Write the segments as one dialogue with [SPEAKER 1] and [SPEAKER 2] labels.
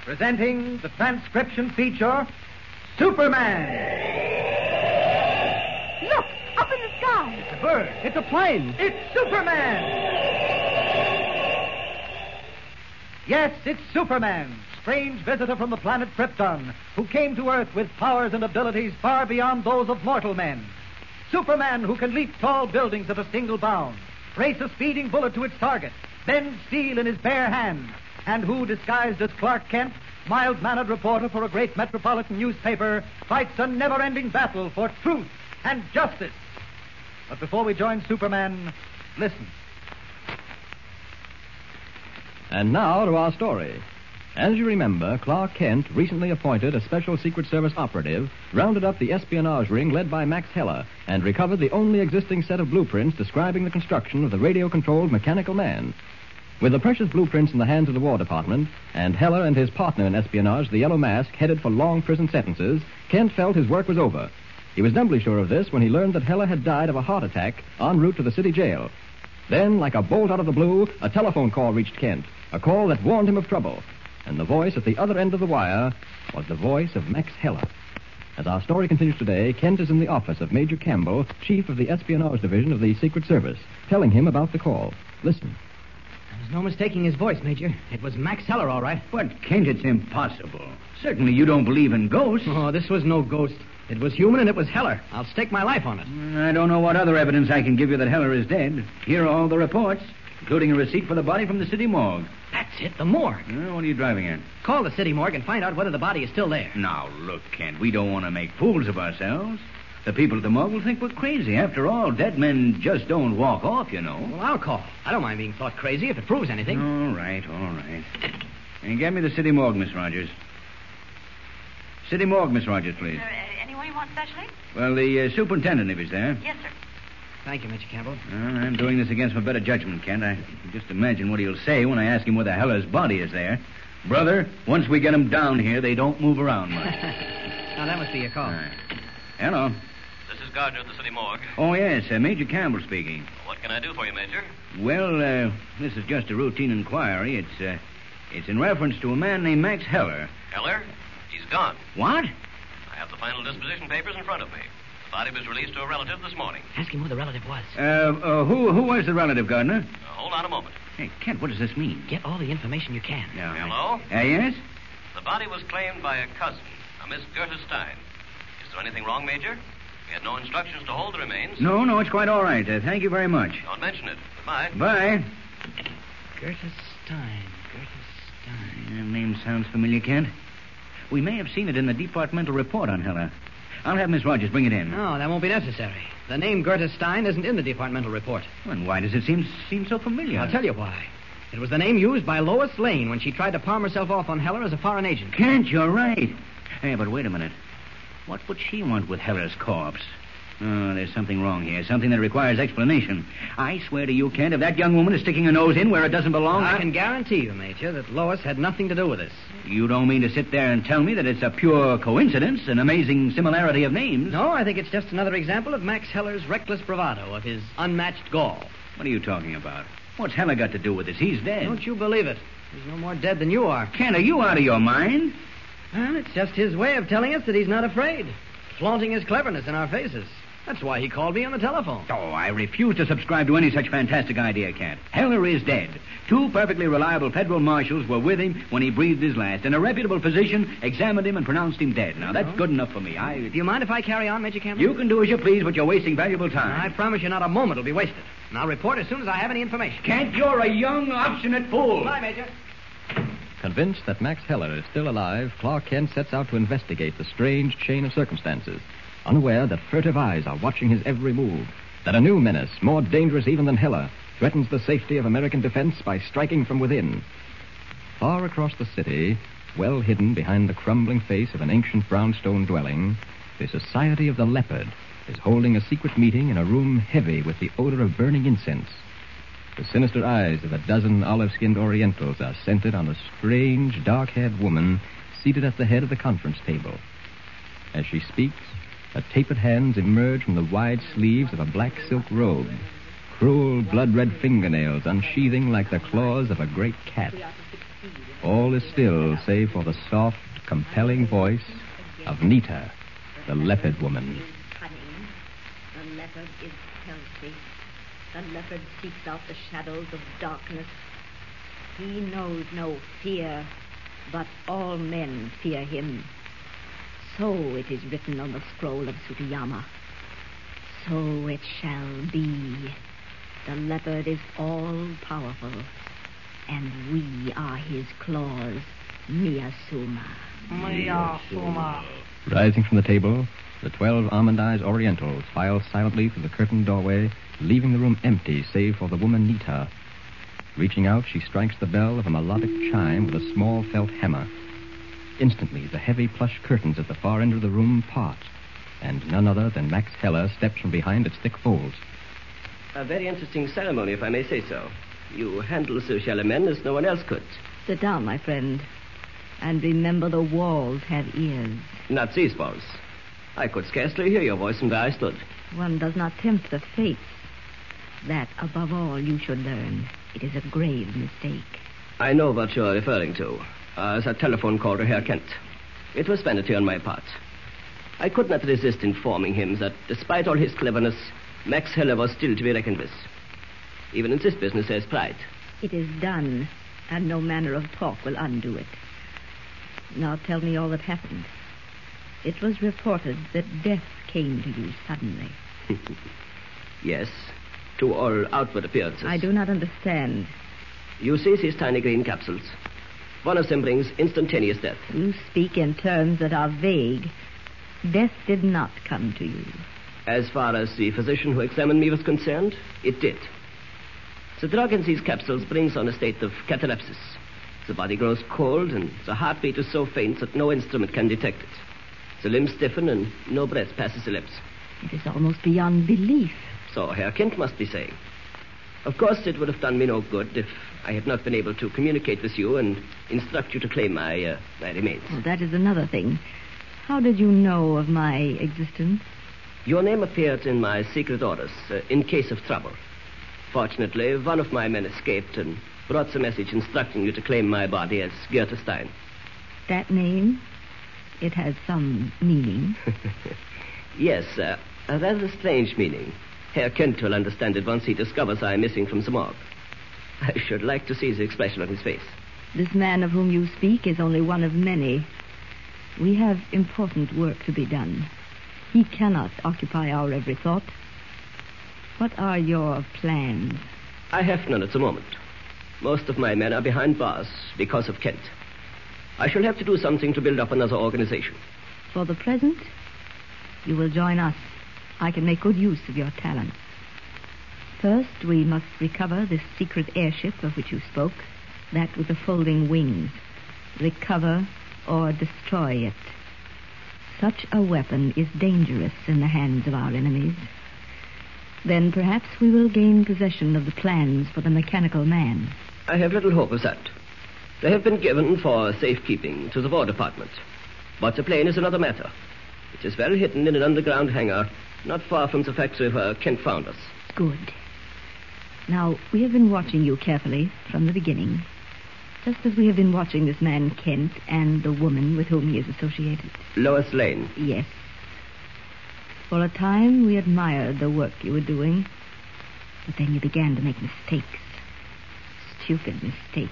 [SPEAKER 1] Presenting the transcription feature, Superman.
[SPEAKER 2] Look, up in the sky.
[SPEAKER 1] It's a bird. It's a plane. It's Superman. Yes, it's Superman, strange visitor from the planet Krypton, who came to Earth with powers and abilities far beyond those of mortal men. Superman, who can leap tall buildings at a single bound, race a speeding bullet to its target, bend steel in his bare hand, and who, disguised as Clark Kent, mild-mannered reporter for a great metropolitan newspaper, fights a never-ending battle for truth and justice. But before we join Superman, listen.
[SPEAKER 3] And now to our story. As you remember, Clark Kent, recently appointed a special Secret Service operative, rounded up the espionage ring led by Max Heller and recovered the only existing set of blueprints describing the construction of the radio-controlled mechanical man. With the precious blueprints in the hands of the War Department, and Heller and his partner in espionage, the Yellow Mask, headed for long prison sentences, Kent felt his work was over. He was doubly sure of this when he learned that Heller had died of a heart attack en route to the city jail. Then, like a bolt out of the blue, a telephone call reached Kent, a call that warned him of trouble. And the voice at the other end of the wire was the voice of Max Heller. As our story continues today, Kent is in the office of Major Campbell, chief of the espionage division of the Secret Service, telling him about the call. Listen.
[SPEAKER 4] There's no mistaking his voice, Major. It was Max Heller, all right.
[SPEAKER 5] But, Kent, it's impossible. Certainly you don't believe in ghosts.
[SPEAKER 4] Oh, this was no ghost. It was human, and it was Heller. I'll stake my life on it.
[SPEAKER 5] I don't know what other evidence I can give you that Heller is dead. Here are all the reports, including a receipt for the body from the city morgue.
[SPEAKER 4] That's it, the morgue.
[SPEAKER 5] What are you driving at?
[SPEAKER 4] Call the city morgue and find out whether the body is still there.
[SPEAKER 5] Now, look, Kent, we don't want to make fools of ourselves. The people at the morgue will think we're crazy. After all, dead men just don't walk off, you know.
[SPEAKER 4] Well, I'll call. I don't mind being thought crazy if it proves anything.
[SPEAKER 5] All right. And get me the city morgue, Miss Rogers. City morgue, Miss Rogers, please.
[SPEAKER 2] Anyone you want specially?
[SPEAKER 5] Well, the superintendent, if he's there.
[SPEAKER 2] Yes, sir.
[SPEAKER 4] Thank you, Mr. Campbell.
[SPEAKER 5] I'm doing this against my better judgment, Kent. I can just imagine what he'll say when I ask him whether Heller's body is there. Brother, once we get him down here, they don't move around much.
[SPEAKER 4] Now, that must be your call.
[SPEAKER 5] Hello.
[SPEAKER 6] This is Gardner at the city morgue.
[SPEAKER 5] Oh, yes, Major Campbell speaking.
[SPEAKER 6] What can I do for you, Major?
[SPEAKER 5] Well, this is just a routine inquiry. It's in reference to a man named Max Heller.
[SPEAKER 6] Heller? He's gone.
[SPEAKER 5] What?
[SPEAKER 6] I have the final disposition papers in front of me. The body was released to a relative this morning.
[SPEAKER 4] Ask him who the relative was.
[SPEAKER 5] Who was the relative, Gardner?
[SPEAKER 6] Hold on a moment.
[SPEAKER 5] Hey, Kent, what does this mean?
[SPEAKER 4] Get all the information you can.
[SPEAKER 5] Yeah.
[SPEAKER 6] Hello?
[SPEAKER 5] Yes?
[SPEAKER 6] The body was claimed by a cousin, a Miss Gerda Stein. Is there anything wrong, Major? We had no instructions to hold the remains.
[SPEAKER 5] No, it's quite all right. Thank you very much.
[SPEAKER 6] Don't mention it. Goodbye.
[SPEAKER 5] Bye.
[SPEAKER 4] Gerda Stein.
[SPEAKER 5] That name sounds familiar, Kent. We may have seen it in the departmental report on Heller. I'll have Miss Rogers bring it in.
[SPEAKER 4] No, that won't be necessary. The name Gerda Stein isn't in the departmental report.
[SPEAKER 5] Well, why does it seem so familiar?
[SPEAKER 4] I'll tell you why. It was the name used by Lois Lane when she tried to palm herself off on Heller as a foreign agent.
[SPEAKER 5] Kent, you're right. Hey, but wait a minute. What would she want with Heller's corpse? Oh, there's something wrong here. Something that requires explanation. I swear to you, Kent, if that young woman is sticking her nose in where it doesn't belong...
[SPEAKER 4] I can guarantee you, Major, that Lois had nothing to do with this.
[SPEAKER 5] You don't mean to sit there and tell me that it's a pure coincidence, an amazing similarity of names?
[SPEAKER 4] No, I think it's just another example of Max Heller's reckless bravado, of his unmatched gall.
[SPEAKER 5] What are you talking about? What's Heller got to do with this? He's dead.
[SPEAKER 4] Don't you believe it. He's no more dead than you are.
[SPEAKER 5] Kent, are you out of your mind?
[SPEAKER 4] Well, it's just his way of telling us that he's not afraid. Flaunting his cleverness in our faces. That's why he called me on the telephone.
[SPEAKER 5] Oh, I refuse to subscribe to any such fantastic idea, Kent. Heller is dead. 2 perfectly reliable federal marshals were with him when he breathed his last, and a reputable physician examined him and pronounced him dead. Now, that's good enough for me.
[SPEAKER 4] Do you mind if I carry on, Major Campbell?
[SPEAKER 5] You can do as you please, but you're wasting valuable time.
[SPEAKER 4] I promise you not a moment will be wasted. And I'll report as soon as I have any information.
[SPEAKER 5] Kent, you're a young, obstinate fool.
[SPEAKER 4] Bye, Major.
[SPEAKER 3] Convinced that Max Heller is still alive, Clark Kent sets out to investigate the strange chain of circumstances, unaware that furtive eyes are watching his every move, that a new menace, more dangerous even than Heller, threatens the safety of American defense by striking from within. Far across the city, well hidden behind the crumbling face of an ancient brownstone dwelling, the Society of the Leopard is holding a secret meeting in a room heavy with the odor of burning incense. The sinister eyes of a dozen olive-skinned Orientals are centered on a strange, dark-haired woman seated at the head of the conference table. As she speaks, her tapered hands emerge from the wide sleeves of a black silk robe, cruel, blood-red fingernails unsheathing like the claws of a great cat. All is still save for the soft, compelling voice of Nita, the leopard woman.
[SPEAKER 7] Cunning. The leopard is healthy. The leopard seeks out the shadows of darkness. He knows no fear, but all men fear him. So it is written on the scroll of Tsutayama. So it shall be. The leopard is all-powerful, and we are his claws, Miyasuma.
[SPEAKER 2] Miyasuma.
[SPEAKER 3] Rising from the table, the 12 almond-eyed Orientals file silently through the curtained doorway, leaving the room empty save for the woman Nita. Reaching out, she strikes the bell of a melodic chime with a small felt hammer. Instantly, the heavy plush curtains at the far end of the room part, and none other than Max Heller steps from behind its thick folds.
[SPEAKER 8] A very interesting ceremony, if I may say so. You handle Sir Charlemagne as no one else could.
[SPEAKER 7] Sit down, my friend, and remember the walls have ears.
[SPEAKER 8] Not these walls. I could scarcely hear your voice from where I stood.
[SPEAKER 7] One does not tempt the fates. That, above all, you should learn. It is a grave mistake.
[SPEAKER 8] I know what you're referring to. As a telephone call to Herr Kent. It was vanity on my part. I could not resist informing him that, despite all his cleverness, Max Heller was still to be reckoned with. Even in this business, there's pride.
[SPEAKER 7] It is done, and no manner of talk will undo it. Now tell me all that happened. It was reported that death came to you suddenly.
[SPEAKER 8] Yes, to all outward appearances.
[SPEAKER 7] I do not understand.
[SPEAKER 8] You see these tiny green capsules. One of them brings instantaneous death.
[SPEAKER 7] You speak in terms that are vague. Death did not come to you.
[SPEAKER 8] As far as the physician who examined me was concerned, it did. The drug in these capsules brings on a state of catalepsis. The body grows cold, and the heartbeat is so faint that no instrument can detect it. The limbs stiffen, and no breath passes the lips.
[SPEAKER 7] It is almost beyond belief.
[SPEAKER 8] So Herr Kent must be saying. Of course, it would have done me no good if I had not been able to communicate with you and instruct you to claim my remains.
[SPEAKER 7] Well, that is another thing. How did you know of my existence?
[SPEAKER 8] Your name appeared in my secret orders in case of trouble. Fortunately, one of my men escaped and brought the message instructing you to claim my body as Goethe Stein.
[SPEAKER 7] That name? It has some meaning.
[SPEAKER 8] Yes, a rather strange meaning. Herr Kent will understand it once he discovers I am missing from the morgue. I should like to see the expression on his face.
[SPEAKER 7] This man of whom you speak is only one of many. We have important work to be done. He cannot occupy our every thought. What are your plans?
[SPEAKER 8] I have none at the moment. Most of my men are behind bars because of Kent. I shall have to do something to build up another organization.
[SPEAKER 7] For the present, you will join us. I can make good use of your talents. First, we must recover this secret airship of which you spoke, that with the folding wings. Recover or destroy it. Such a weapon is dangerous in the hands of our enemies. Then perhaps we will gain possession of the plans for the mechanical man.
[SPEAKER 8] I have little hope of that. They have been given for safekeeping to the War Department. But the plane is another matter. It is well hidden in an underground hangar, not far from the factory where Kent found us.
[SPEAKER 7] Good. Now, we have been watching you carefully from the beginning, just as we have been watching this man Kent and the woman with whom he is associated.
[SPEAKER 8] Lois Lane.
[SPEAKER 7] Yes. For a time, we admired the work you were doing, but then you began to make mistakes. Stupid mistakes.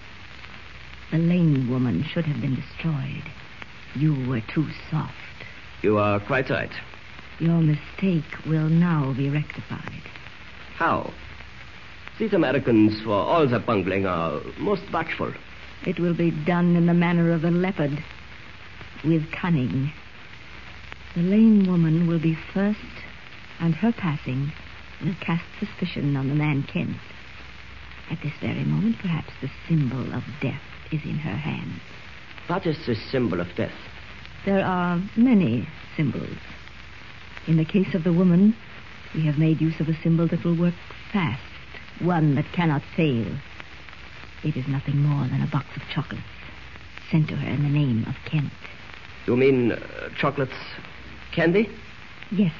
[SPEAKER 7] The Lane woman should have been destroyed. You were too soft.
[SPEAKER 8] You are quite right.
[SPEAKER 7] Your mistake will now be rectified.
[SPEAKER 8] How? These Americans, for all their bungling, are most watchful.
[SPEAKER 7] It will be done in the manner of the leopard, with cunning. The Lane woman will be first, and her passing will cast suspicion on the man Kent. At this very moment, perhaps the symbol of death is in her hands.
[SPEAKER 8] What is the symbol of death?
[SPEAKER 7] There are many symbols. In the case of the woman, we have made use of a symbol that will work fast, one that cannot fail. It is nothing more than a box of chocolates sent to her in the name of Kent.
[SPEAKER 8] You mean chocolates, candy?
[SPEAKER 7] Yes.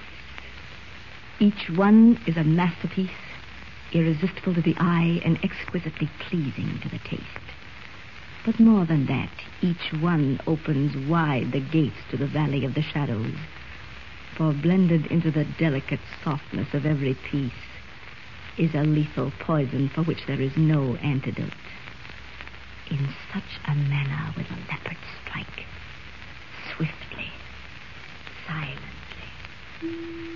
[SPEAKER 7] Each one is a masterpiece, irresistible to the eye and exquisitely pleasing to the taste. But more than that, each one opens wide the gates to the Valley of the Shadows. For blended into the delicate softness of every piece is a lethal poison for which there is no antidote. In such a manner will the leopard strike, swiftly, silently.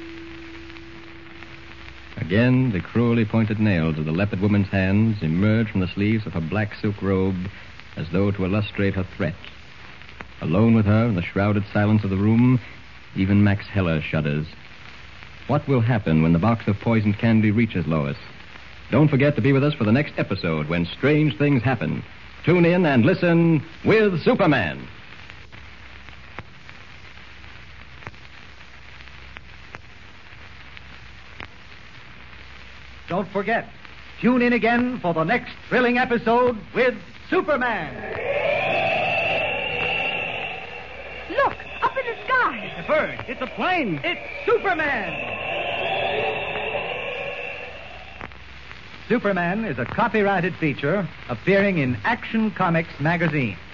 [SPEAKER 3] Again, the cruelly pointed nails of the leopard woman's hands emerge from the sleeves of her black silk robe as though to illustrate her threat. Alone with her in the shrouded silence of the room, even Max Heller shudders. What will happen when the box of poisoned candy reaches Lois? Don't forget to be with us for the next episode when strange things happen. Tune in and listen with Superman.
[SPEAKER 1] Don't forget, tune in again for the next thrilling episode with Superman.
[SPEAKER 7] Look, up in the sky.
[SPEAKER 1] It's a bird. It's a plane. It's Superman. Superman is a copyrighted feature appearing in Action Comics magazine.